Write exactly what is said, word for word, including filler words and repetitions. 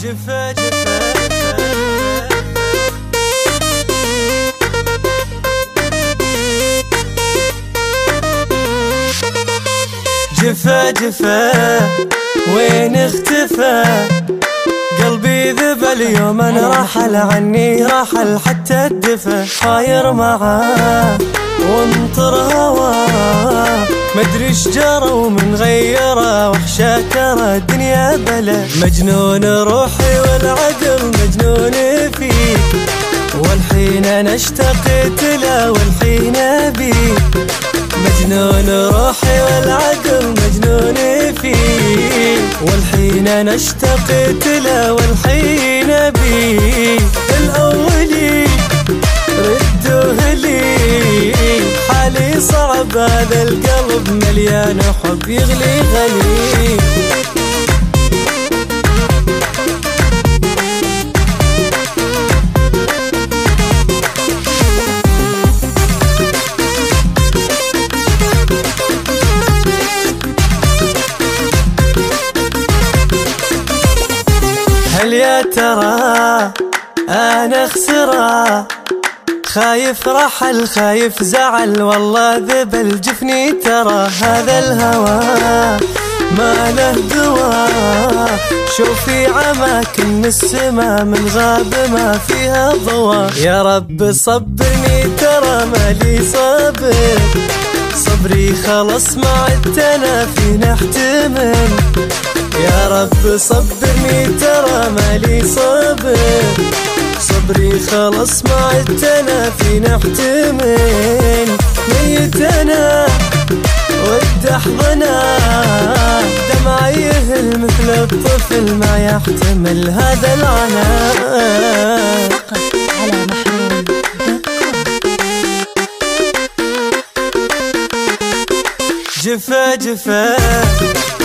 جفا جفا جفا جفا وين اختفى قلبي ذبى اليوم انا رحل عني رحل حتى الدفا طاير معاه وانطر هواه مدري ايش جرى ومن غيره وحشة ترى الدنيا بلا مجنون روحي والعقل مجنون فيك والحين انا اشتقت له والحين ابيك مجنون روحي والعقل مجنون فيك والحين انا اشتقت له والحين ابيك الاولي ردوه لي حالي صعب هذا القلب مليان حب يغلي غلي هل يا ترى انا خسرة خايف رحل خايف زعل والله ذبل جفني ترى هذا الهوى ما له دوا شوفي عماكن السما من غاب ما فيها ضوا يا رب صبرني ترى مالي صبر صبري خلص ما عدت انا في نحتمل يا رب صبرني ترى مالي صبر صبري خلص ما عدت انا في نحتمل ميت انا ود احضنه دمعي يهل مثل الطفل ما يحتمل هذا العناء فقط على محمول جفا جفا